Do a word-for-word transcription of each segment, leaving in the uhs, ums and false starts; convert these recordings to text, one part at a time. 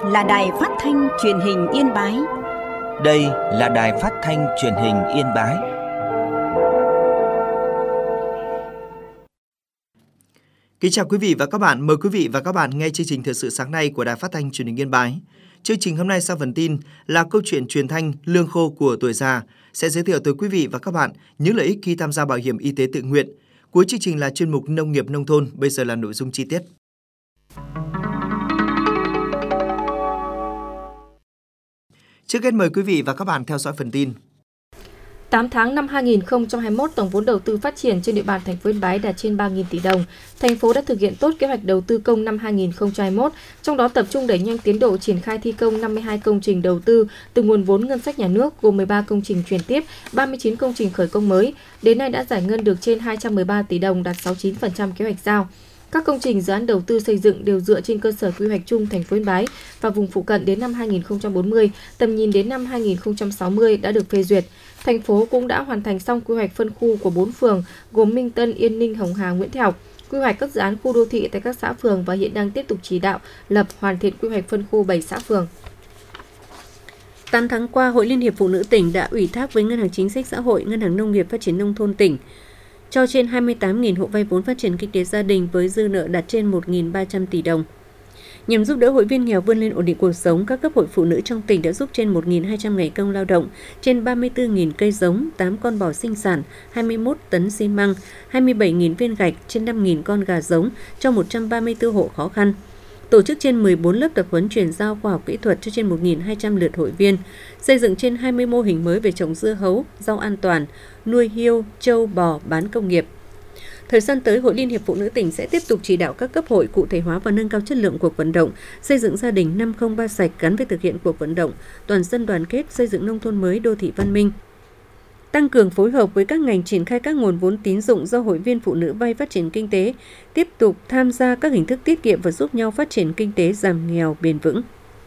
là Đài Phát thanh Truyền hình Yên Bái. Đây là Đài Phát thanh Truyền hình Yên Bái. Kính chào quý vị và các bạn, mời quý vị và các bạn nghe chương trình thời sự sáng nay của Đài Phát thanh Truyền hình Yên Bái. Chương trình hôm nay sau phần tin là câu chuyện truyền thanh lương khô của tuổi già, sẽ giới thiệu tới quý vị và các bạn những lợi ích khi tham gia bảo hiểm y tế tự nguyện. Cuối chương trình là chuyên mục nông nghiệp nông thôn, bây giờ là nội dung chi tiết. Trước hết mời quý vị và các bạn theo dõi phần tin. tám tháng năm hai nghìn không trăm hai mươi mốt, tổng vốn đầu tư phát triển trên địa bàn thành phố Yên Bái đạt trên ba nghìn tỷ đồng. Thành phố đã thực hiện tốt kế hoạch đầu tư công năm hai nghìn không trăm hai mươi mốt, trong đó tập trung đẩy nhanh tiến độ triển khai thi công năm mươi hai công trình đầu tư từ nguồn vốn ngân sách nhà nước, gồm mười ba công trình chuyển tiếp, ba mươi chín công trình khởi công mới. Đến nay đã giải ngân được trên hai trăm mười ba tỷ đồng, đạt sáu mươi chín phần trăm kế hoạch giao. Các công trình dự án đầu tư xây dựng đều dựa trên cơ sở quy hoạch chung thành phố Yên Bái và vùng phụ cận đến năm hai nghìn không trăm bốn mươi, tầm nhìn đến năm hai nghìn không trăm sáu mươi đã được phê duyệt. Thành phố cũng đã hoàn thành xong quy hoạch phân khu của bốn phường gồm Minh Tân, Yên Ninh, Hồng Hà, Nguyễn Thẹo, quy hoạch các dự án khu đô thị tại các xã phường và hiện đang tiếp tục chỉ đạo lập hoàn thiện quy hoạch phân khu bảy xã phường. tám tháng qua, Hội Liên hiệp Phụ nữ tỉnh đã ủy thác với Ngân hàng Chính sách Xã hội, Ngân hàng Nông nghiệp Phát triển Nông thôn tỉnh cho trên hai mươi tám nghìn hộ vay vốn phát triển kinh tế gia đình với dư nợ đạt trên một nghìn ba trăm tỷ đồng. Nhằm giúp đỡ hội viên nghèo vươn lên ổn định cuộc sống, các cấp hội phụ nữ trong tỉnh đã giúp trên một nghìn hai trăm ngày công lao động, trên ba mươi tư nghìn cây giống, tám con bò sinh sản, hai mươi mốt tấn xi măng, hai mươi bảy nghìn viên gạch, trên năm nghìn con gà giống cho một trăm ba mươi tư hộ khó khăn. Tổ chức trên mười bốn lớp tập huấn chuyển giao khoa học kỹ thuật cho trên một nghìn hai trăm lượt hội viên, xây dựng trên hai mươi mô hình mới về trồng dưa hấu, rau an toàn, nuôi hươu, trâu, bò, bán công nghiệp. Thời gian tới, Hội Liên hiệp Phụ nữ tỉnh sẽ tiếp tục chỉ đạo các cấp hội cụ thể hóa và nâng cao chất lượng cuộc vận động, xây dựng gia đình năm không ba sạch gắn với thực hiện cuộc vận động, toàn dân đoàn kết, xây dựng nông thôn mới, đô thị văn minh. Tăng cường phối hợp với các ngành triển khai các nguồn vốn tín dụng do hội viên phụ nữ vay phát triển kinh tế, tiếp tục tham gia các hình thức tiết kiệm và giúp nhau phát triển kinh tế giảm nghèo bền vững.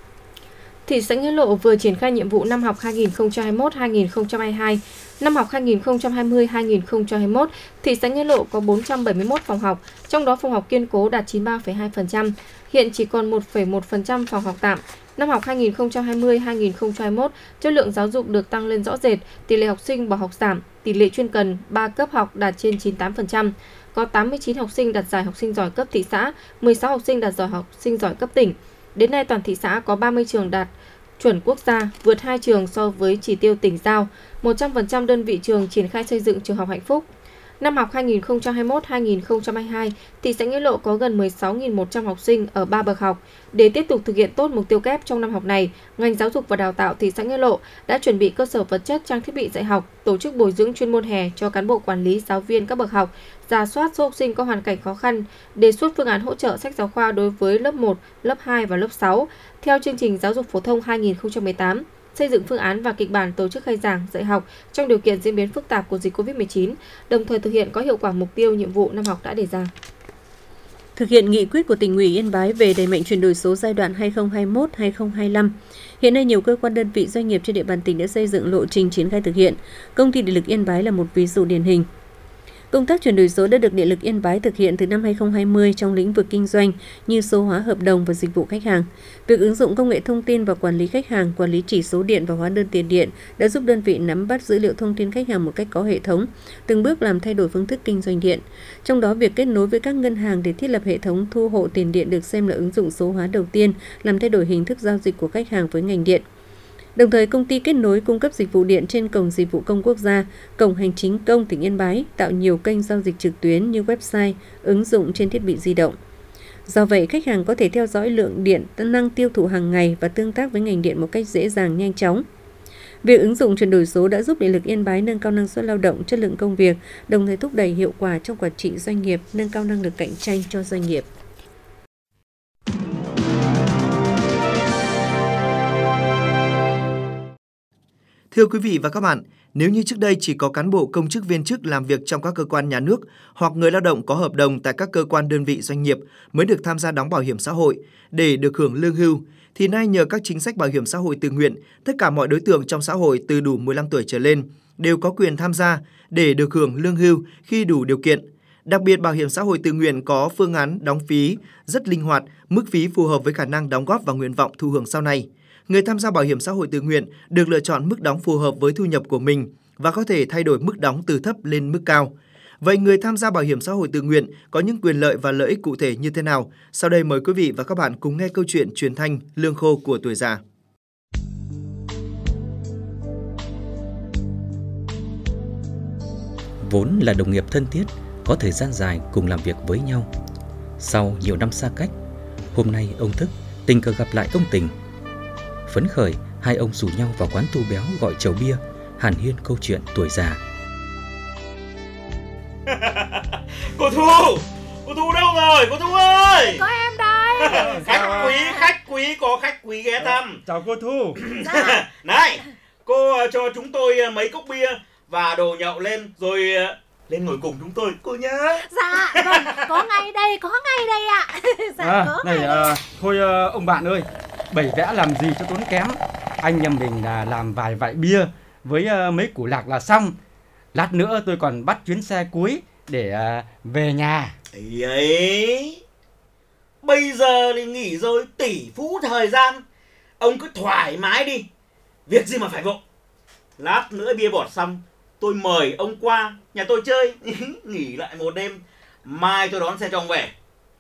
Thị xã Nghĩa Lộ vừa triển khai nhiệm vụ năm học hai nghìn không trăm hai mươi mốt hai nghìn không trăm hai mươi hai. Năm học hai nghìn không trăm hai mươi hai nghìn không trăm hai mươi mốt, thị xã Nghĩa Lộ có bốn trăm bảy mươi mốt phòng học, trong đó phòng học kiên cố đạt chín mươi ba phẩy hai phần trăm, hiện chỉ còn một phẩy một phần trăm phòng học tạm. Năm học hai nghìn không trăm hai mươi hai nghìn không trăm hai mươi mốt, chất lượng giáo dục được tăng lên rõ rệt, tỷ lệ học sinh bỏ học giảm, tỷ lệ chuyên cần ba cấp học đạt trên chín mươi tám phần trăm. Có tám mươi chín học sinh đạt giải học sinh giỏi cấp thị xã, mười sáu học sinh đạt giải học sinh giỏi cấp tỉnh. Đến nay toàn thị xã có ba mươi trường đạt chuẩn quốc gia, vượt hai trường so với chỉ tiêu tỉnh giao, một trăm phần trăm đơn vị trường triển khai xây dựng trường học hạnh phúc. Năm học hai nghìn không trăm hai mươi mốt hai nghìn không trăm hai mươi hai, thị xã Nghĩa Lộ có gần mười sáu nghìn một trăm học sinh ở ba bậc học. Để tiếp tục thực hiện tốt mục tiêu kép trong năm học này, ngành giáo dục và đào tạo thị xã Nghĩa Lộ đã chuẩn bị cơ sở vật chất, trang thiết bị dạy học, tổ chức bồi dưỡng chuyên môn hè cho cán bộ quản lý, giáo viên các bậc học, rà soát số học sinh có hoàn cảnh khó khăn, đề xuất phương án hỗ trợ sách giáo khoa đối với lớp một, lớp hai và lớp sáu theo chương trình giáo dục phổ thông hai nghìn không trăm mười tám. Xây dựng phương án và kịch bản tổ chức khai giảng, dạy học trong điều kiện diễn biến phức tạp của dịch covid mười chín, đồng thời thực hiện có hiệu quả mục tiêu nhiệm vụ năm học đã đề ra. Thực hiện nghị quyết của Tỉnh ủy Yên Bái về đẩy mạnh chuyển đổi số giai đoạn hai nghìn không trăm hai mươi mốt đến hai nghìn không trăm hai mươi lăm, hiện nay nhiều cơ quan đơn vị doanh nghiệp trên địa bàn tỉnh đã xây dựng lộ trình triển khai thực hiện. Công ty Điện lực Yên Bái là một ví dụ điển hình. Công tác chuyển đổi số đã được Điện lực Yên Bái thực hiện từ năm hai nghìn không trăm hai mươi trong lĩnh vực kinh doanh như số hóa hợp đồng và dịch vụ khách hàng. Việc ứng dụng công nghệ thông tin và quản lý khách hàng, quản lý chỉ số điện và hóa đơn tiền điện đã giúp đơn vị nắm bắt dữ liệu thông tin khách hàng một cách có hệ thống, từng bước làm thay đổi phương thức kinh doanh điện. Trong đó, việc kết nối với các ngân hàng để thiết lập hệ thống thu hộ tiền điện được xem là ứng dụng số hóa đầu tiên, làm thay đổi hình thức giao dịch của khách hàng với ngành điện. Đồng thời, công ty kết nối cung cấp dịch vụ điện trên Cổng Dịch vụ Công Quốc gia, Cổng Hành chính Công tỉnh Yên Bái, tạo nhiều kênh giao dịch trực tuyến như website, ứng dụng trên thiết bị di động. Do vậy, khách hàng có thể theo dõi lượng điện, năng tiêu thụ hàng ngày và tương tác với ngành điện một cách dễ dàng, nhanh chóng. Việc ứng dụng chuyển đổi số đã giúp Điện lực Yên Bái nâng cao năng suất lao động, chất lượng công việc, đồng thời thúc đẩy hiệu quả trong quản trị doanh nghiệp, nâng cao năng lực cạnh tranh cho doanh nghiệp. Thưa quý vị và các bạn, nếu như trước đây chỉ có cán bộ công chức viên chức làm việc trong các cơ quan nhà nước hoặc người lao động có hợp đồng tại các cơ quan đơn vị doanh nghiệp mới được tham gia đóng bảo hiểm xã hội để được hưởng lương hưu, thì nay nhờ các chính sách bảo hiểm xã hội tự nguyện, tất cả mọi đối tượng trong xã hội từ đủ mười lăm tuổi trở lên đều có quyền tham gia để được hưởng lương hưu khi đủ điều kiện. Đặc biệt, bảo hiểm xã hội tự nguyện có phương án đóng phí rất linh hoạt, mức phí phù hợp với khả năng đóng góp và nguyện vọng thụ hưởng sau này. Người tham gia bảo hiểm xã hội tự nguyện được lựa chọn mức đóng phù hợp với thu nhập của mình và có thể thay đổi mức đóng từ thấp lên mức cao. Vậy người tham gia bảo hiểm xã hội tự nguyện có những quyền lợi và lợi ích cụ thể như thế nào? Sau đây mời quý vị và các bạn cùng nghe câu chuyện truyền thanh lương khô của tuổi già. Vốn là đồng nghiệp thân thiết, có thời gian dài cùng làm việc với nhau. Sau nhiều năm xa cách, hôm nay ông Thức tình cờ gặp lại ông Tình. Phấn khởi, hai ông rủ nhau vào quán Thu Béo gọi chầu bia, hàn huyên câu chuyện tuổi già. Cô Thu! Cô Thu đâu rồi? Cô Thu ơi! Có em đây! Khách quý, khách quý, có khách quý ghé thăm. Chào cô Thu. Dạ. Này, cô cho chúng tôi mấy cốc bia và đồ nhậu lên rồi lên ngồi cùng chúng tôi, cô nhớ. Dạ, vâng, có ngay đây, có ngay đây ạ. Dạ, à, có này, ngay đây. À, thôi à, ông bạn ơi, bày vẽ làm gì cho tốn kém. Anh em mình là làm vài vại bia với à, mấy củ lạc là xong. Lát nữa tôi còn bắt chuyến xe cuối để à, về nhà. Ấy ấy, bây giờ thì nghỉ rồi, tỷ phú thời gian. Ông cứ thoải mái đi, việc gì mà phải vội. Lát nữa bia bọt xong, tôi mời ông qua nhà tôi chơi. Nghỉ lại một đêm, mai tôi đón xe cho ông về.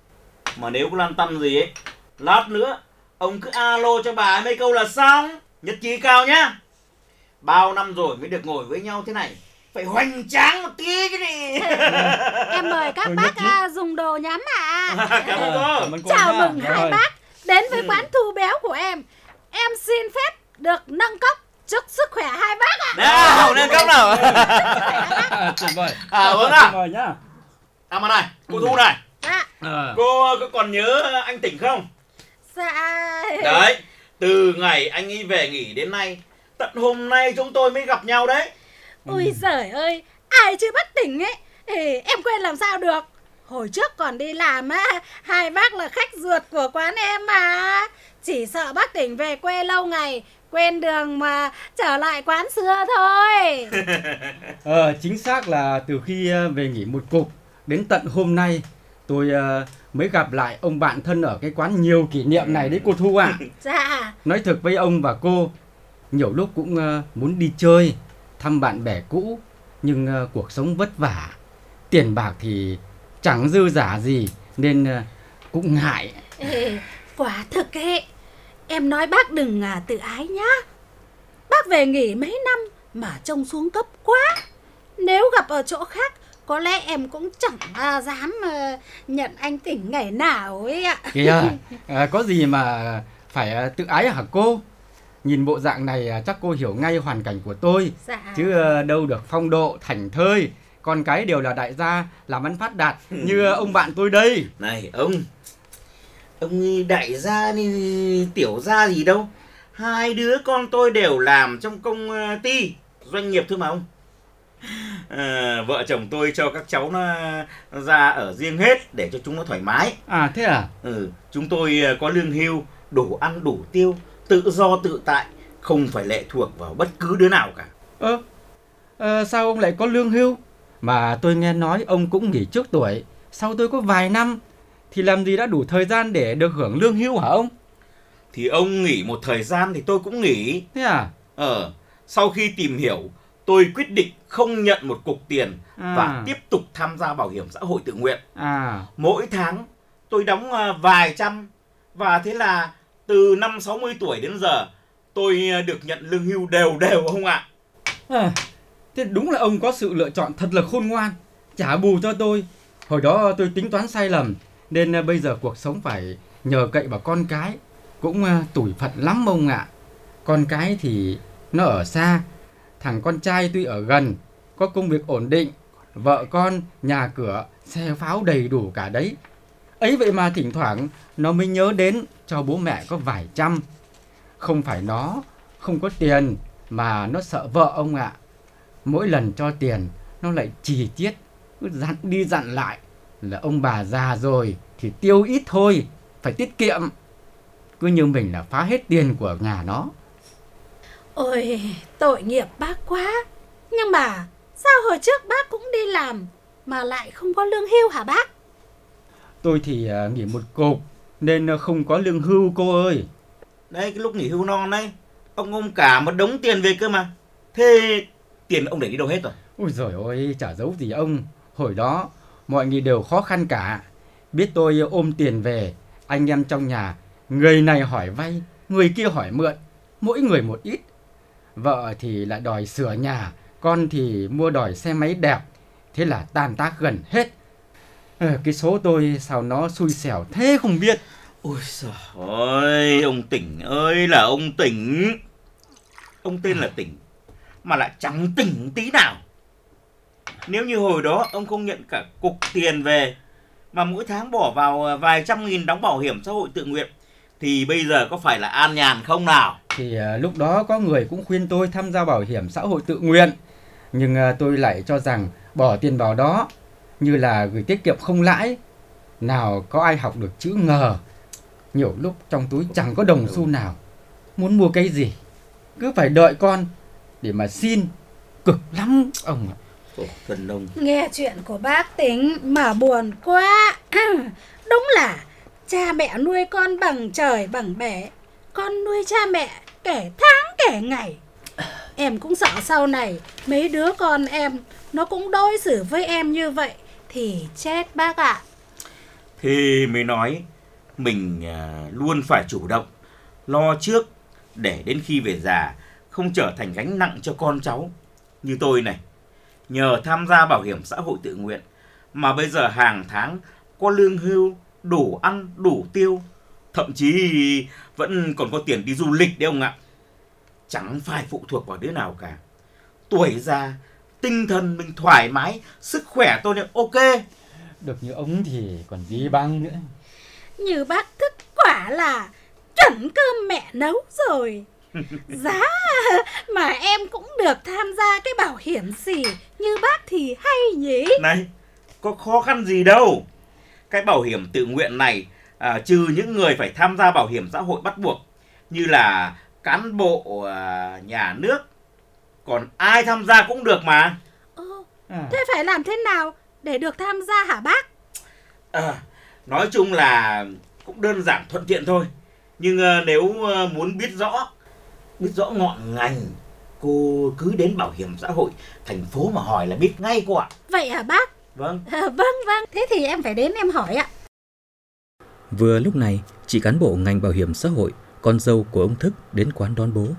Mà nếu có lăn tăn gì ấy, lát nữa ông cứ alo cho bà ấy mấy câu là xong. Nhất trí cao nhá. Bao năm rồi mới được ngồi với nhau thế này, phải hoành tráng một tí chứ đi. Em mời các Tôi bác nhất à, dùng đồ nhắm ạ. À, cảm ơn cô. Cảm ơn cô Chào nha. mừng hai Rồi. bác đến với Ừ. quán Thu Béo của em. Em xin phép được nâng cốc chúc sức khỏe hai bác ạ. Nào, lên cốc nào. À, tuyệt vời. À, vâng Tuyệt ạ. vời nhá. À mà này, cô Thu này, Dạ, À, cô có còn nhớ anh Tỉnh không? dạ. Đấy, từ ngày anh ấy về nghỉ đến nay, tận hôm nay chúng tôi mới gặp nhau đấy. Ôi giời ơi, ai chưa bắt tỉnh ấy thì em quên làm sao được. Hồi trước còn đi làm á, hai bác là khách ruột của quán em mà. Chỉ sợ bác tỉnh về quê lâu ngày, quên đường mà trở lại quán xưa thôi. ờ, chính xác là từ khi à, về nghỉ một cục đến tận hôm nay tôi à, mới gặp lại ông bạn thân ở cái quán nhiều kỷ niệm này đấy cô Thu ạ. Dạ. Nói thật với ông và cô, nhiều lúc cũng uh, muốn đi chơi, thăm bạn bè cũ, nhưng uh, cuộc sống vất vả, tiền bạc thì chẳng dư giả gì nên uh, cũng ngại. Ê, quả thực ấy, em nói bác đừng à, tự ái nhá. Bác về nghỉ mấy năm mà trông xuống cấp quá. Nếu gặp ở chỗ khác, có lẽ em cũng chẳng à, dám à, nhận anh Tỉnh ngày nào ấy ạ. Kìa, uh, có gì mà phải uh, tự ái hả cô? Nhìn bộ dạng này uh, chắc cô hiểu ngay hoàn cảnh của tôi. Dạ. Chứ uh, đâu được phong độ, thảnh thơi, con cái đều là đại gia, làm ăn phát đạt như uh, ông bạn tôi đây. Này ông, ông đại gia đi tiểu gia gì đâu. Hai đứa con tôi đều làm trong công ty, doanh nghiệp thôi mà ông. À, vợ chồng tôi cho các cháu nó ra ở riêng hết để cho chúng nó thoải mái. À thế à? Ừ, chúng tôi có lương hưu, đủ ăn đủ tiêu, tự do tự tại, không phải lệ thuộc vào bất cứ đứa nào cả. Ơ, ờ, sao ông lại có lương hưu? Mà tôi nghe nói ông cũng nghỉ trước tuổi, sau tôi có vài năm, thì làm gì đã đủ thời gian để được hưởng lương hưu hả ông? Thì ông nghỉ một thời gian thì tôi cũng nghỉ. Thế à? Ờ, sau khi tìm hiểu, tôi quyết định không nhận một cục tiền À. và tiếp tục tham gia bảo hiểm xã hội tự nguyện. À, Mỗi tháng tôi đóng à, vài trăm, và thế là từ năm sáu mươi tuổi đến giờ tôi à, được nhận lương hưu đều đều không ạ? à, thế đúng là ông có sự lựa chọn thật là khôn ngoan, trả bù cho tôi. Hồi đó tôi tính toán sai lầm, nên à, bây giờ cuộc sống phải nhờ cậy vào con cái. Cũng à, tủi phận lắm ông ạ. Con cái thì nó ở xa, thằng con trai tuy ở gần, có công việc ổn định, vợ con, nhà cửa, xe pháo đầy đủ cả đấy. Ấy vậy mà thỉnh thoảng nó mới nhớ đến cho bố mẹ có vài trăm. Không phải nó không có tiền, mà nó sợ vợ ông ạ. Mỗi lần cho tiền nó lại chì chiết, cứ dặn đi dặn lại là ông bà già rồi thì tiêu ít thôi, phải tiết kiệm. Cứ như mình là phá hết tiền của nhà nó. Ôi, tội nghiệp bác quá. Nhưng mà sao hồi trước bác cũng đi làm mà lại không có lương hưu hả bác? Tôi thì nghỉ một cục nên không có lương hưu cô ơi. Đấy, cái lúc nghỉ hưu non đấy, ông ôm cả một đống tiền về cơ mà. Thế tiền ông để đi đâu hết rồi? Ôi giời ơi, chả giấu gì ông. Hồi đó mọi người đều khó khăn cả. Biết tôi ôm tiền về, anh em trong nhà, người này hỏi vay, người kia hỏi mượn, mỗi người một ít. Vợ thì lại đòi sửa nhà, con thì mua đòi xe máy đẹp. Thế là tan tác gần hết. Cái số tôi sao nó xui xẻo thế không biết. Ôi giời ơi, ông Tỉnh ơi là ông Tỉnh. Ông tên là Tỉnh mà lại chẳng tỉnh tí nào. Nếu như hồi đó ông không nhận cả cục tiền về mà mỗi tháng bỏ vào vài trăm nghìn đóng bảo hiểm xã hội tự nguyện thì bây giờ có phải là an nhàn không nào? Thì uh, lúc đó có người cũng khuyên tôi tham gia bảo hiểm xã hội tự nguyện. Nhưng uh, tôi lại cho rằng bỏ tiền vào đó như là gửi tiết kiệm không lãi. Nào có ai học được chữ ngờ. Nhiều lúc trong túi chẳng có đồng xu nào. Muốn mua cái gì cứ phải đợi con để mà xin. Cực lắm ông ạ. Khổ thân ông. Nghe chuyện của bác Tính mà buồn quá. Đúng là cha mẹ nuôi con bằng trời bằng bể, con nuôi cha mẹ kể tháng kể ngày. Em cũng sợ sau này mấy đứa con em nó cũng đối xử với em như vậy thì chết bác ạ. À. Thì mới nói mình luôn phải chủ động, lo trước để đến khi về già không trở thành gánh nặng cho con cháu. Như tôi này, nhờ tham gia bảo hiểm xã hội tự nguyện mà bây giờ hàng tháng có lương hưu, đủ ăn, đủ tiêu, thậm chí vẫn còn có tiền đi du lịch đấy ông ạ. Chẳng phải phụ thuộc vào đứa nào cả. Tuổi già, tinh thần mình thoải mái, sức khỏe tôi là ok. Được như ông thì còn gì bằng nữa. Như bác thức quả là chuẩn cơm mẹ nấu rồi. Giá mà em cũng được tham gia cái bảo hiểm gì như bác thì hay nhỉ. Này, có khó khăn gì đâu. Cái bảo hiểm tự nguyện này à, trừ những người phải tham gia bảo hiểm xã hội bắt buộc như là cán bộ à, nhà nước, còn ai tham gia cũng được mà. Ờ, à. Thế phải làm thế nào để được tham gia hả bác? À, nói chung là cũng đơn giản thuận tiện thôi. Nhưng à, nếu à, muốn biết rõ Biết rõ ngọn ngành, cô cứ đến bảo hiểm xã hội thành phố mà hỏi là biết ngay cô ạ. Vậy hả bác? Vâng. À, vâng vâng, thế thì em phải đến em hỏi ạ. Vừa lúc này, chị cán bộ ngành bảo hiểm xã hội, con dâu của ông Thức đến quán đón bố.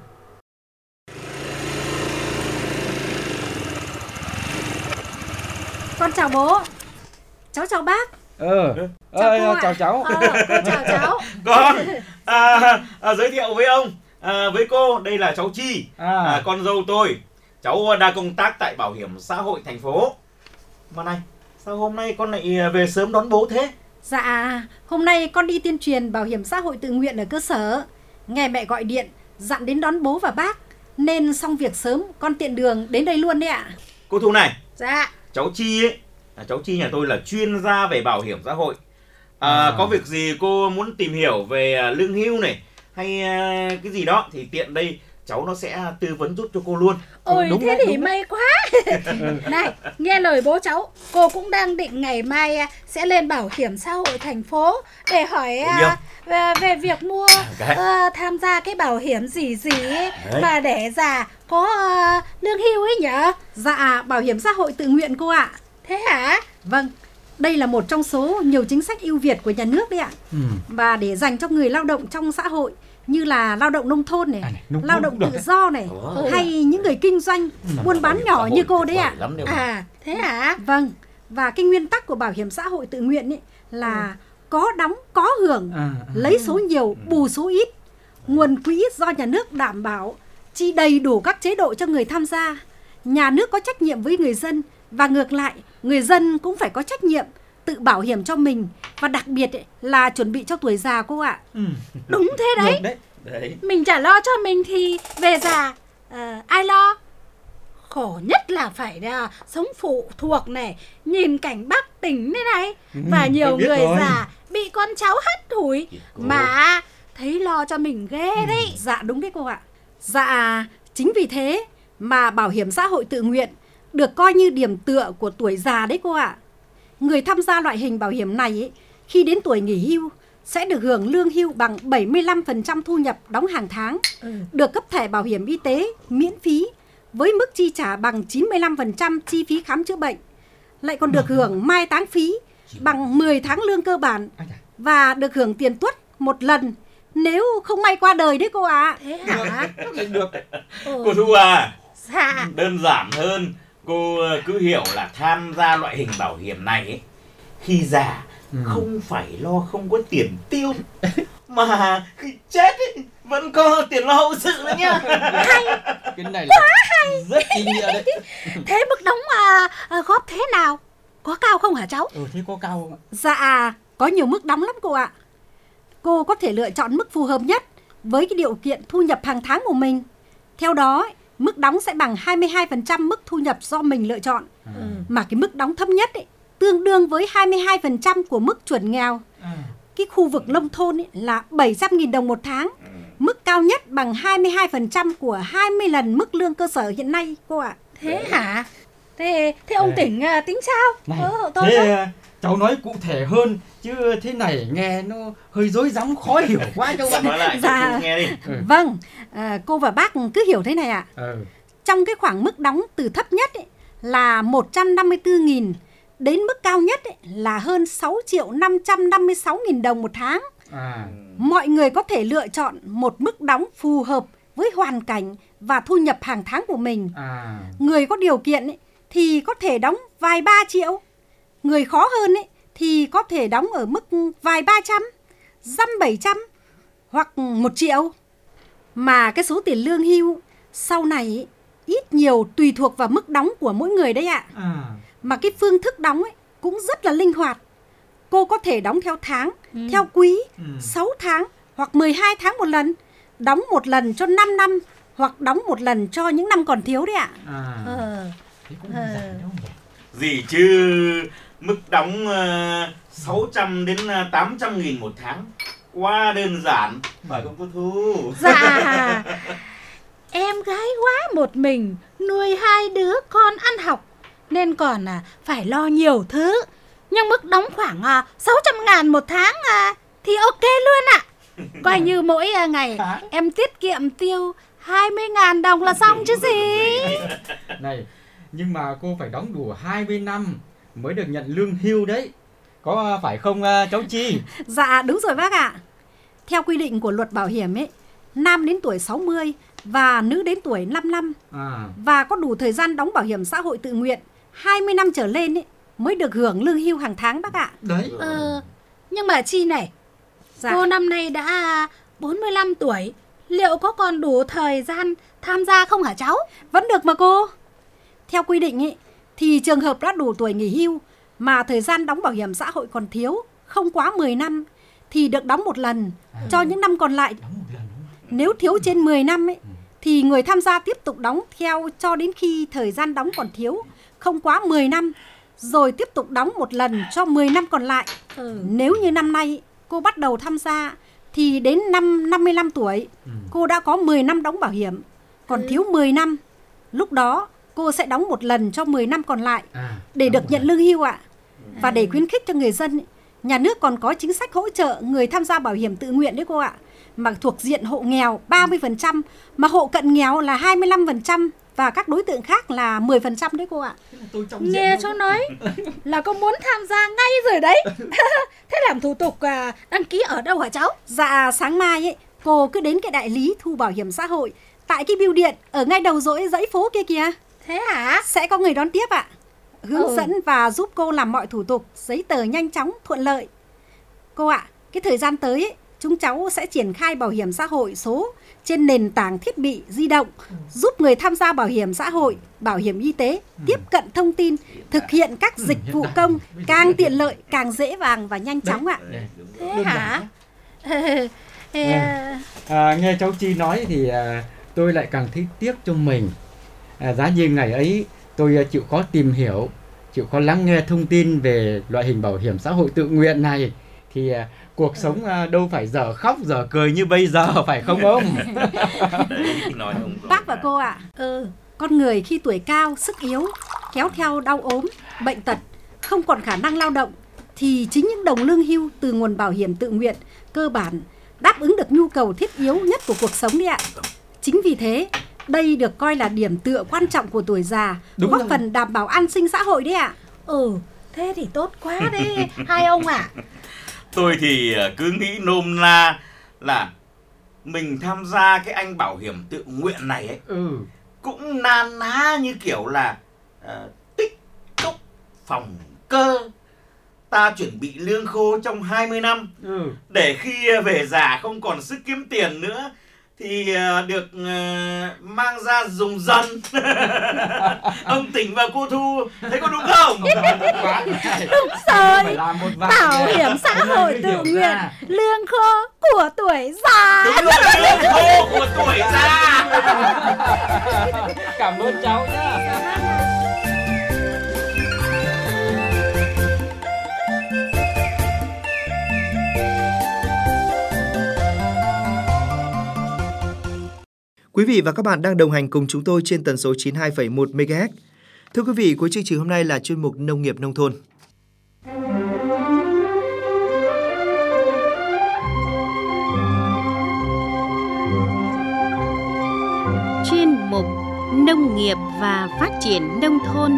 Con chào bố. Cháu chào bác. Ờ, chào, ờ, chào cháu. Ờ, con chào cháu. Con, à, à, giới thiệu với ông. À, với cô, đây là cháu Chi, à. À, con dâu tôi. Cháu đang công tác tại bảo hiểm xã hội thành phố. Mà này, sao hôm nay con lại về sớm đón bố thế? Dạ, hôm nay con đi tuyên truyền bảo hiểm xã hội tự nguyện ở cơ sở. Nghe mẹ gọi điện, dặn đến đón bố và bác. Nên xong việc sớm, con tiện đường đến đây luôn đấy ạ. Cô Thu này. Dạ. Cháu Chi ấy, à, cháu Chi nhà tôi là chuyên gia về bảo hiểm xã hội. À, à. Có việc gì cô muốn tìm hiểu về lương hưu này hay cái gì đó thì tiện đây cháu nó sẽ tư vấn giúp cho cô luôn. Ôi đúng thế đấy, thì may quá. Này, nghe lời bố cháu, cô cũng đang định ngày mai sẽ lên bảo hiểm xã hội thành phố để hỏi về, về việc mua uh, tham gia cái bảo hiểm gì gì ấy, mà để già có uh, lương hưu ấy nhở? Dạ, bảo hiểm xã hội tự nguyện cô ạ. Thế hả? Vâng. Đây là một trong số nhiều chính sách ưu việt của nhà nước đấy ạ. Ừ. Và để dành cho người lao động trong xã hội như là lao động nông thôn này, à, này nông lao động tự được. do này, Ồ. hay những người kinh doanh, ừ. buôn bán nhỏ như cô đấy ạ. À, thế hả? Vâng. Và cái nguyên tắc của bảo hiểm xã hội tự nguyện ấy là ừ. có đóng, có hưởng, à, à. lấy số nhiều, bù số ít. Nguồn quỹ do nhà nước đảm bảo, chi đầy đủ các chế độ cho người tham gia. Nhà nước có trách nhiệm với người dân. Và ngược lại, người dân cũng phải có trách nhiệm tự bảo hiểm cho mình. Và đặc biệt là chuẩn bị cho tuổi già cô ạ. Ừ. Đúng thế đấy. đấy. đấy Mình chả lo cho mình thì về già uh, ai lo? Khổ nhất là phải uh, sống phụ thuộc này, nhìn cảnh bác Tỉnh thế này. ừ, Và nhiều người rồi. già bị con cháu hất hủi mà thấy lo cho mình ghê ừ. đấy. Dạ đúng đấy cô ạ. Dạ chính vì thế mà bảo hiểm xã hội tự nguyện được coi như điểm tựa của tuổi già đấy cô ạ. Người tham gia loại hình bảo hiểm này ấy, khi đến tuổi nghỉ hưu sẽ được hưởng lương hưu bằng bảy mươi lăm phần trăm thu nhập đóng hàng tháng, ừ. được cấp thẻ bảo hiểm y tế miễn phí với mức chi trả bằng chín mươi lăm phần trăm chi phí khám chữa bệnh, lại còn được hưởng mai táng phí bằng mười tháng lương cơ bản và được hưởng tiền tuất một lần nếu không may qua đời đấy cô ạ. À. Thế hả? Được. Cô Thu à, dạ. Đơn giản hơn, cô cứ hiểu là tham gia loại hình bảo hiểm này ấy, khi già ừ. không phải lo không có tiền tiêu, mà khi chết ấy, vẫn có tiền lo hậu sự nữa nhá. Hay, cái này là quá hay, rất ý nghĩa đấy. Thế mức đóng à, à, góp thế nào? Có cao không hả cháu? Ừ, thế có cao không ạ? Dạ, có nhiều mức đóng lắm cô ạ. Cô có thể lựa chọn mức phù hợp nhất với cái điều kiện thu nhập hàng tháng của mình. Theo đó, mức đóng sẽ bằng hai mươi hai phần trăm mức thu nhập do mình lựa chọn. Ừ. Mà cái mức đóng thấp nhất ấy, tương đương với hai mươi hai phần trăm của mức chuẩn nghèo. Ừ. Cái khu vực nông thôn ấy, là bảy trăm nghìn đồng một tháng. Ừ. Mức cao nhất bằng hai mươi hai phần trăm của hai mươi lần mức lương cơ sở hiện nay cô ạ. Thế hả? Thế, thế ông Tỉnh uh, tính sao? Này, ờ, tôi thế sao? Cháu nói cụ thể hơn, chứ thế này nghe nó hơi rối rắm khó hiểu quá cháu bạn. Nói lại dạ, cho nghe đi. Ừ. Vâng, à, cô và bác cứ hiểu thế này ạ. À. Ừ. Trong cái khoảng mức đóng từ thấp nhất ấy, là một trăm năm mươi tư nghìn đến mức cao nhất ấy, là hơn sáu triệu năm trăm năm mươi sáu nghìn đồng một tháng. À. Mọi người có thể lựa chọn một mức đóng phù hợp với hoàn cảnh và thu nhập hàng tháng của mình. À. Người có điều kiện ấy, thì có thể đóng vài ba triệu. Người khó hơn ấy, thì có thể đóng ở mức vài ba trăm, dăm bảy trăm hoặc một triệu. Mà cái số tiền lương hưu sau này ấy, ít nhiều tùy thuộc vào mức đóng của mỗi người đấy ạ. À. Mà cái phương thức đóng ấy cũng rất là linh hoạt. Cô có thể đóng theo tháng, ừ. theo quý, ừ. sáu tháng hoặc mười hai tháng một lần. Đóng một lần cho năm năm hoặc đóng một lần cho những năm còn thiếu đấy ạ. À. Ờ. Thế cũng đơn giản đúng không? Gì chứ mức đóng uh, sáu trăm đến tám trăm nghìn một tháng quá đơn giản, phải không cô Thu? Dạ. Em gái quá một mình, nuôi hai đứa con ăn học nên còn à, phải lo nhiều thứ. Nhưng mức đóng khoảng à, sáu trăm ngàn một tháng à, thì ok luôn ạ. À. Coi như mỗi à, ngày em tiết kiệm tiêu hai mươi ngàn đồng là xong chứ gì. Này, nhưng mà cô phải đóng đủ hai mươi năm mới được nhận lương hưu đấy. Có phải không cháu Chi? Dạ đúng rồi bác ạ. Theo quy định của luật bảo hiểm ấy, nam đến tuổi sáu mươi và nữ đến tuổi năm mươi lăm à. Và có đủ thời gian đóng bảo hiểm xã hội tự nguyện hai mươi năm trở lên ấy, mới được hưởng lương hưu hàng tháng bác ạ. Đấy. Ờ, nhưng mà Chi này, dạ. cô năm nay đã bốn mươi lăm tuổi, liệu có còn đủ thời gian tham gia không hả cháu? Vẫn được mà cô. Theo quy định ấy, thì trường hợp đã đủ tuổi nghỉ hưu mà thời gian đóng bảo hiểm xã hội còn thiếu, không quá mười năm, thì được đóng một lần à. Cho những năm còn lại. Nếu thiếu trên mười năm ấy, thì người tham gia tiếp tục đóng theo cho đến khi thời gian đóng còn thiếu, không quá mười năm, rồi tiếp tục đóng một lần cho mười năm còn lại. Ừ. Nếu như năm nay cô bắt đầu tham gia thì đến năm năm mươi lăm tuổi, ừ. cô đã có mười năm đóng bảo hiểm, còn ừ. thiếu mười năm. Lúc đó cô sẽ đóng một lần cho mười năm còn lại à, để được nhận lương hưu ạ. À. Và để khuyến khích cho người dân, nhà nước còn có chính sách hỗ trợ người tham gia bảo hiểm tự nguyện đấy cô ạ. Mà thuộc diện hộ nghèo ba mươi phần trăm, mà hộ cận nghèo là hai mươi lăm phần trăm và các đối tượng khác là mười phần trăm đấy cô ạ. Nghe cháu nói là có muốn tham gia ngay rồi đấy. Thế làm thủ tục à, đăng ký ở đâu hả cháu? Dạ sáng mai ấy, cô cứ đến cái đại lý thu bảo hiểm xã hội tại cái bưu điện ở ngay đầu dãy dãy phố kia kìa. Thế hả? Sẽ có người đón tiếp ạ. Hướng ừ. dẫn và giúp cô làm mọi thủ tục, giấy tờ nhanh chóng, thuận lợi. Cô ạ, cái thời gian tới ấy, chúng cháu sẽ triển khai bảo hiểm xã hội số trên nền tảng thiết bị di động, giúp người tham gia bảo hiểm xã hội, bảo hiểm y tế tiếp cận thông tin, thực hiện các dịch vụ công càng tiện lợi, càng dễ dàng và nhanh chóng ạ. Thế hả? À, nghe cháu Chi nói thì à, tôi lại càng thấy tiếc cho mình. À, giá như ngày ấy tôi chịu khó tìm hiểu, chịu khó lắng nghe thông tin về loại hình bảo hiểm xã hội tự nguyện này thì à, cuộc sống à, đâu phải giờ khóc giờ cười như bây giờ, phải không ông? Bác và cô ạ, à, ừ, con người khi tuổi cao, sức yếu kéo theo đau ốm, bệnh tật, không còn khả năng lao động, thì chính những đồng lương hưu từ nguồn bảo hiểm tự nguyện cơ bản đáp ứng được nhu cầu thiết yếu nhất của cuộc sống đấy ạ. Chính vì thế, đây được coi là điểm tựa quan trọng của tuổi già, góp phần đảm bảo an sinh xã hội đấy ạ. Ừ, thế thì tốt quá đấy, hai ông ạ. À. Tôi thì cứ nghĩ nôm na là mình tham gia cái anh bảo hiểm tự nguyện này ấy, ừ. cũng nan ná như kiểu là uh, tích túc phòng cơ. Ta chuẩn bị lương khô trong hai mươi năm, ừ. để khi về già không còn sức kiếm tiền nữa thì được uh, mang ra dùng dần. Ông Tỉnh và cô Thu thấy có đúng không? Đúng rồi, bảo hiểm xã hội tự nguyện, lương khô của tuổi già. Đúng rồi, lương khô của tuổi già. Cảm ơn cháu nhá. Quý vị và các bạn đang đồng hành cùng chúng tôi trên tần số chín mươi hai phẩy một mê ga héc. Thưa quý vị, cuối chương trình hôm nay là chuyên mục Nông nghiệp nông thôn. Chuyên mục Nông nghiệp và phát triển nông thôn.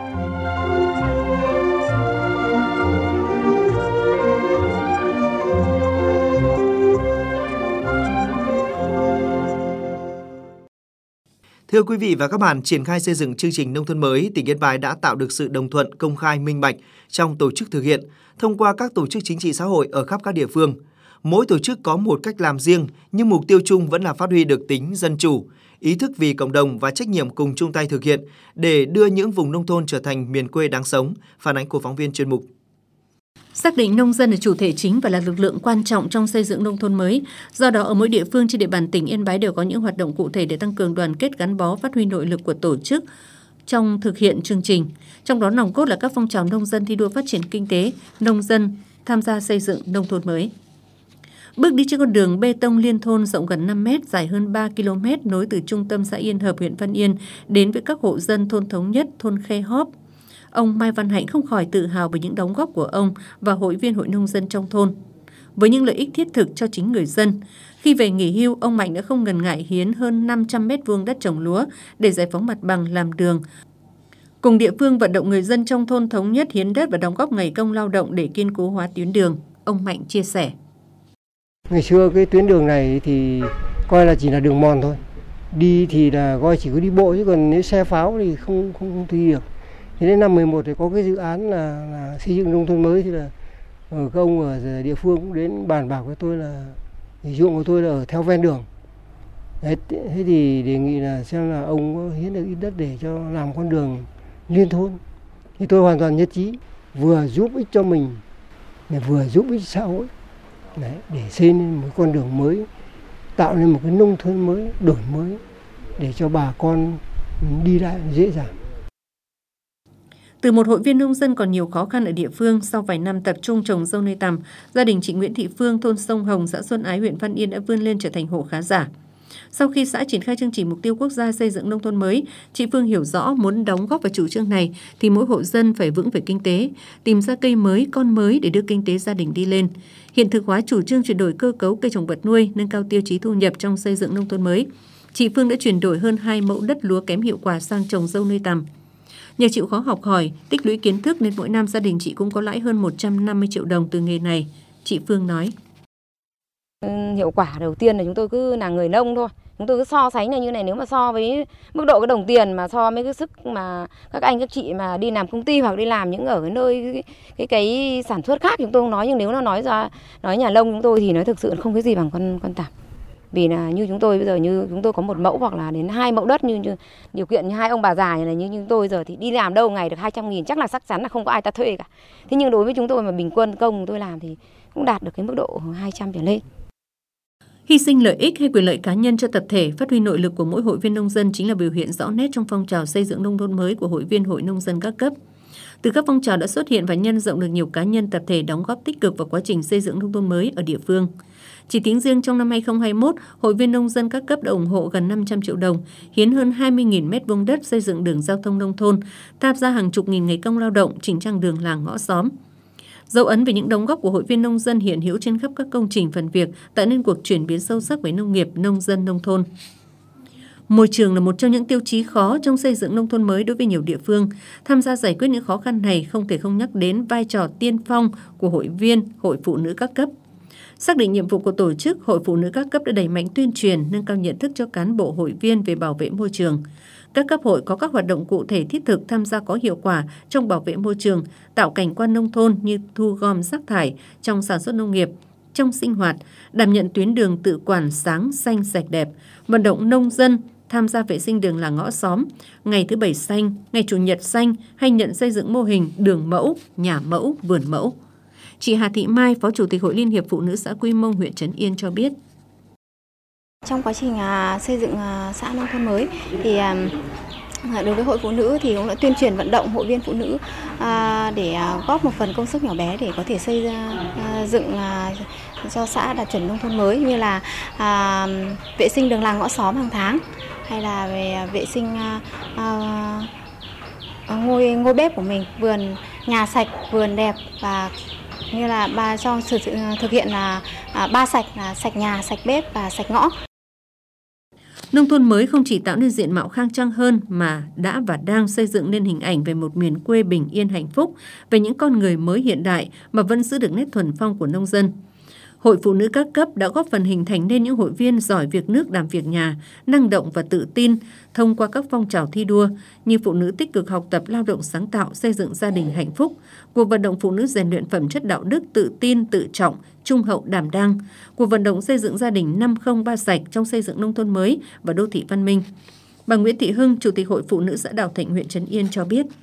Thưa quý vị và các bạn, triển khai xây dựng chương trình nông thôn mới, tỉnh Yên Bái đã tạo được sự đồng thuận, công khai, minh bạch trong tổ chức thực hiện thông qua các tổ chức chính trị xã hội ở khắp các địa phương. Mỗi tổ chức có một cách làm riêng, nhưng mục tiêu chung vẫn là phát huy được tính dân chủ, ý thức vì cộng đồng và trách nhiệm cùng chung tay thực hiện để đưa những vùng nông thôn trở thành miền quê đáng sống. Phản ánh của phóng viên chuyên mục. Xác định nông dân là chủ thể chính và là lực lượng quan trọng trong xây dựng nông thôn mới. Do đó, ở mỗi địa phương trên địa bàn tỉnh Yên Bái đều có những hoạt động cụ thể để tăng cường đoàn kết gắn bó, phát huy nội lực của tổ chức trong thực hiện chương trình. Trong đó, nòng cốt là các phong trào nông dân thi đua phát triển kinh tế, nông dân tham gia xây dựng nông thôn mới. Bước đi trên con đường bê tông liên thôn rộng gần năm mét, dài hơn ba ki lô mét nối từ trung tâm xã Yên Hợp, huyện Văn Yên đến với các hộ dân thôn Thống Nhất, thôn Khe Hóp. Ông Mai Văn Hạnh không khỏi tự hào về những đóng góp của ông và hội viên hội nông dân trong thôn. Với những lợi ích thiết thực cho chính người dân, khi về nghỉ hưu, ông Mạnh đã không ngần ngại hiến hơn năm trăm mét vuông đất trồng lúa để giải phóng mặt bằng làm đường. Cùng địa phương vận động người dân trong thôn Thống Nhất hiến đất và đóng góp ngày công lao động để kiên cố hóa tuyến đường. Ông Mạnh chia sẻ. Ngày xưa cái tuyến đường này thì coi là chỉ là đường mòn thôi. Đi thì là coi chỉ có đi bộ, chứ còn nếu xe pháo thì không không, không đi được. Thế đến năm mười một thì có cái dự án là, là xây dựng nông thôn mới, thì là ở các ông ở địa phương cũng đến bàn bạc với tôi là ruộng của tôi là ở theo ven đường. Đấy, thế thì đề nghị là xem là ông có hiến được ít đất để cho làm con đường liên thôn. Thì tôi hoàn toàn nhất trí, vừa giúp ích cho mình, vừa giúp ích xã hội. Đấy, để xây nên một con đường mới, tạo nên một cái nông thôn mới, đổi mới để cho bà con đi lại dễ dàng. Từ một hội viên nông dân còn nhiều khó khăn ở địa phương, sau vài năm tập trung trồng dâu nuôi tằm, gia đình chị Nguyễn Thị Phương, thôn Sông Hồng, xã Xuân Ái, huyện Văn Yên đã vươn lên trở thành hộ khá giả. Sau khi xã triển khai chương trình mục tiêu quốc gia xây dựng nông thôn mới, chị Phương hiểu rõ muốn đóng góp vào chủ trương này thì mỗi hộ dân phải vững về kinh tế, tìm ra cây mới, con mới để đưa kinh tế gia đình đi lên. Hiện thực hóa chủ trương chuyển đổi cơ cấu cây trồng vật nuôi, nâng cao tiêu chí thu nhập trong xây dựng nông thôn mới. Chị Phương đã chuyển đổi hơn hai mẫu đất lúa kém hiệu quả sang trồng dâu nuôi tằm. Nhờ chịu khó học hỏi, tích lũy kiến thức nên mỗi năm gia đình chị cũng có lãi hơn một trăm năm mươi triệu đồng từ nghề này. Chị Phương nói. Hiệu quả đầu tiên là chúng tôi cứ là người nông thôi. Chúng tôi cứ so sánh là như này, nếu mà so với mức độ cái đồng tiền mà so với cái sức mà các anh các chị mà đi làm công ty hoặc đi làm những ở cái nơi cái cái, cái sản xuất khác chúng tôi không nói, nhưng nếu nó nói ra nói nhà nông chúng tôi thì nó thực sự không cái gì bằng con con tằm. Vì là như chúng tôi bây giờ như chúng tôi có một mẫu hoặc là đến hai mẫu đất, như, như điều kiện như hai ông bà già này, như chúng tôi giờ thì đi làm đâu ngày được hai trăm nghìn chắc là chắc chắn là không có ai ta thuê cả. Thế nhưng đối với chúng tôi mà bình quân công tôi làm thì cũng đạt được cái mức độ hai trăm trở lên. Hy sinh lợi ích hay quyền lợi cá nhân cho tập thể, phát huy nội lực của mỗi hội viên nông dân chính là biểu hiện rõ nét trong phong trào xây dựng nông thôn mới của hội viên hội nông dân các cấp. Từ các phong trào đã xuất hiện và nhân rộng được nhiều cá nhân tập thể đóng góp tích cực vào quá trình xây dựng nông thôn mới ở địa phương. Chỉ tính riêng trong năm hai không hai mốt, Hội viên nông dân các cấp đã ủng hộ gần năm trăm triệu đồng, hiến hơn hai mươi nghìn mét vuông đất xây dựng đường giao thông nông thôn, tham gia hàng chục nghìn ngày công lao động, chỉnh trang đường làng ngõ xóm. Dấu ấn về những đóng góp của hội viên nông dân hiện hữu trên khắp các công trình phần việc tạo nên cuộc chuyển biến sâu sắc về nông nghiệp, nông dân, nông thôn. Môi trường là một trong những tiêu chí khó trong xây dựng nông thôn mới đối với nhiều địa phương. Tham gia giải quyết những khó khăn này không thể không nhắc đến vai trò tiên phong của hội viên, hội phụ nữ các cấp. Xác định nhiệm vụ của tổ chức, Hội Phụ nữ các cấp đã đẩy mạnh tuyên truyền, nâng cao nhận thức cho cán bộ hội viên về bảo vệ môi trường. Các cấp hội có các hoạt động cụ thể thiết thực tham gia có hiệu quả trong bảo vệ môi trường, tạo cảnh quan nông thôn như thu gom rác thải trong sản xuất nông nghiệp, trong sinh hoạt, đảm nhận tuyến đường tự quản sáng, xanh, sạch đẹp, vận động nông dân tham gia vệ sinh đường làng ngõ xóm, ngày thứ Bảy xanh, ngày Chủ nhật xanh hay nhận xây dựng mô hình đường mẫu, nhà mẫu, vườn mẫu. Chị Hà Thị Mai, Phó Chủ tịch Hội Liên hiệp Phụ nữ xã Quy Mông, huyện Trấn Yên cho biết. Trong quá trình à, xây dựng à, xã nông thôn mới thì à, đối với hội phụ nữ thì cũng đã tuyên truyền vận động hội viên phụ nữ à, để à, góp một phần công sức nhỏ bé để có thể xây à, dựng à, cho xã đạt chuẩn nông thôn mới, như là à, vệ sinh đường làng ngõ xóm hàng tháng, hay là về vệ sinh à, à, ngôi ngôi bếp của mình, vườn nhà sạch, vườn đẹp, và như là bà cho thực, thực hiện là à, ba sạch là sạch nhà, sạch bếp và sạch ngõ. Nông thôn mới không chỉ tạo nên diện mạo khang trang hơn mà đã và đang xây dựng nên hình ảnh về một miền quê bình yên hạnh phúc, về những con người mới hiện đại mà vẫn giữ được nét thuần phong của nông dân. Hội Phụ nữ các cấp đã góp phần hình thành nên những hội viên giỏi việc nước làm việc nhà, năng động và tự tin thông qua các phong trào thi đua như phụ nữ tích cực học tập lao động sáng tạo, xây dựng gia đình hạnh phúc, cuộc vận động phụ nữ rèn luyện phẩm chất đạo đức, tự tin, tự trọng, trung hậu, đảm đang, cuộc vận động xây dựng gia đình năm không ba sạch trong xây dựng nông thôn mới và đô thị văn minh. Bà Nguyễn Thị Hưng, Chủ tịch Hội Phụ nữ xã Đào Thịnh, huyện Trấn Yên cho biết.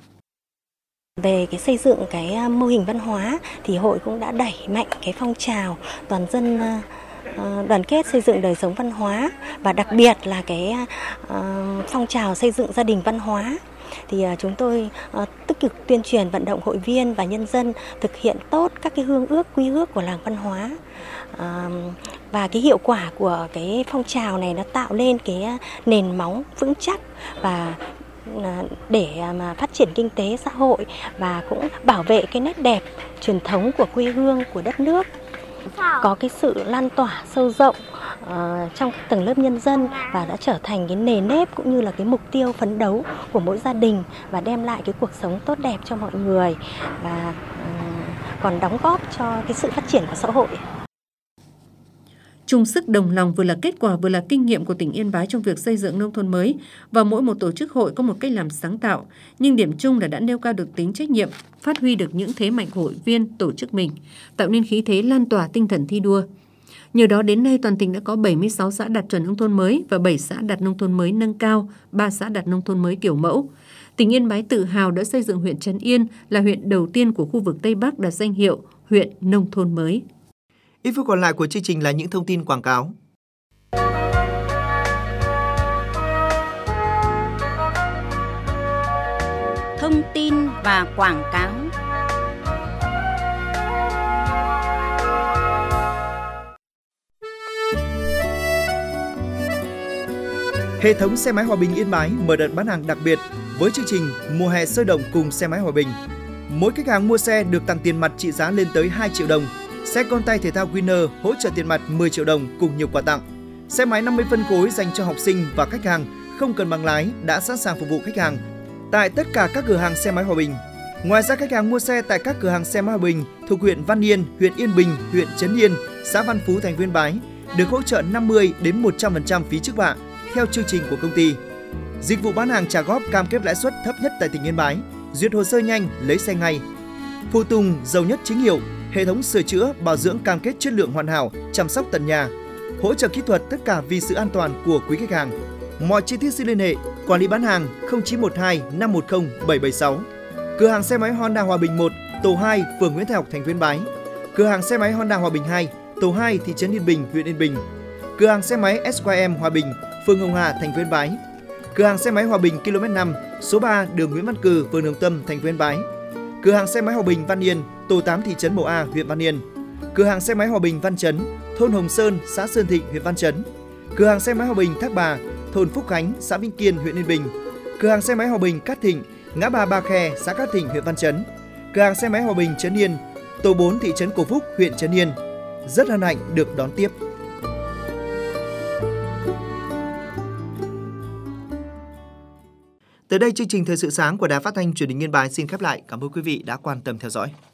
Về cái xây dựng cái mô hình văn hóa thì hội cũng đã đẩy mạnh cái phong trào toàn dân đoàn kết xây dựng đời sống văn hóa, và đặc biệt là cái phong trào xây dựng gia đình văn hóa. Thì chúng tôi tích cực tuyên truyền vận động hội viên và nhân dân thực hiện tốt các cái hương ước, quy ước của làng văn hóa. Và cái hiệu quả của cái phong trào này nó tạo lên cái nền móng vững chắc và để mà phát triển kinh tế xã hội và cũng bảo vệ cái nét đẹp truyền thống của quê hương, của đất nước. Có cái sự lan tỏa sâu rộng uh, trong các tầng lớp nhân dân và đã trở thành cái nề nếp cũng như là cái mục tiêu phấn đấu của mỗi gia đình và đem lại cái cuộc sống tốt đẹp cho mọi người, và uh, còn đóng góp cho cái sự phát triển của xã hội. Chung sức đồng lòng vừa là kết quả vừa là kinh nghiệm của tỉnh Yên Bái trong việc xây dựng nông thôn mới, và mỗi một tổ chức hội có một cách làm sáng tạo, nhưng điểm chung là đã nêu cao được tính trách nhiệm, phát huy được những thế mạnh của hội viên tổ chức mình, tạo nên khí thế lan tỏa tinh thần thi đua. Nhờ đó đến nay toàn tỉnh đã có bảy mươi sáu xã đạt chuẩn nông thôn mới và bảy xã đạt nông thôn mới nâng cao, ba xã đạt nông thôn mới kiểu mẫu. Tỉnh Yên Bái tự hào đã xây dựng huyện Trấn Yên là huyện đầu tiên của khu vực Tây Bắc đạt danh hiệu huyện nông thôn mới. Ít phút còn lại của chương trình là những thông tin quảng cáo. Thông tin và quảng cáo. Hệ thống xe máy Hòa Bình Yên Bái mở đợt bán hàng đặc biệt với chương trình mùa hè sôi động cùng xe máy Hòa Bình. Mỗi khách hàng mua xe được tặng tiền mặt trị giá lên tới hai triệu đồng. Xe con tay thể thao Winner hỗ trợ tiền mặt mười triệu đồng cùng nhiều quà tặng. Xe máy năm mươi phân khối dành cho học sinh và khách hàng không cần bằng lái đã sẵn sàng phục vụ khách hàng tại tất cả các cửa hàng xe máy Hòa Bình. Ngoài ra, khách hàng mua xe tại các cửa hàng xe máy Hòa Bình thuộc huyện Văn Yên, huyện Yên Bình, huyện Trấn Yên, xã Văn Phú, thành phố Yên Bái được hỗ trợ năm mươi đến một trăm phần trăm phí trước bạ theo chương trình của công ty. Dịch vụ bán hàng trả góp cam kết lãi suất thấp nhất tại tỉnh Yên Bái, duyệt hồ sơ nhanh, lấy xe ngay. Phụ tùng giàu nhất chính hiệu, hệ thống sửa chữa, bảo dưỡng cam kết chất lượng hoàn hảo, chăm sóc tận nhà, hỗ trợ kỹ thuật tất cả vì sự an toàn của quý khách hàng. Mọi chi tiết xin liên hệ quản lý bán hàng không chín một hai năm một không bảy bảy sáu. Cửa hàng xe máy Honda Hòa Bình một, tổ hai, phường Nguyễn Thái Học, thành phố Yên Bái. Cửa hàng xe máy Honda Hòa Bình hai, tổ hai, thị trấn Yên Bình, huyện Yên Bình. Cửa hàng xe máy ét quy em Hòa Bình, phường Hồng Hà, thành phố Yên Bái. Cửa hàng xe máy Hòa Bình ki lô mét năm, số ba, đường Nguyễn Văn Cừ, phường Đồng Tâm, thành phố Yên Bái. Cửa hàng xe máy Hòa Bình Văn Yên, tổ tám thị trấn Mậu A, huyện Văn Yên. Cửa hàng xe máy Hòa Bình Văn Chấn, thôn Hồng Sơn, xã Sơn Thịnh, huyện Văn Chấn. Cửa hàng xe máy Hòa Bình Thác Bà, thôn Phúc Khánh, xã Vĩnh Kiên, huyện Yên Bình. Cửa hàng xe máy Hòa Bình Cát Thịnh, ngã ba Ba Khe, xã Cát Thịnh, huyện Văn Chấn. Cửa hàng xe máy Hòa Bình Trấn Yên, tổ bốn thị trấn Cổ Phúc, huyện Trấn Yên. Rất hân hạnh được đón tiếp. Tới đây chương trình Thời sự sáng của Đài Phát thanh Truyền hình Yên Bái xin khép lại. Cảm ơn quý vị đã quan tâm theo dõi.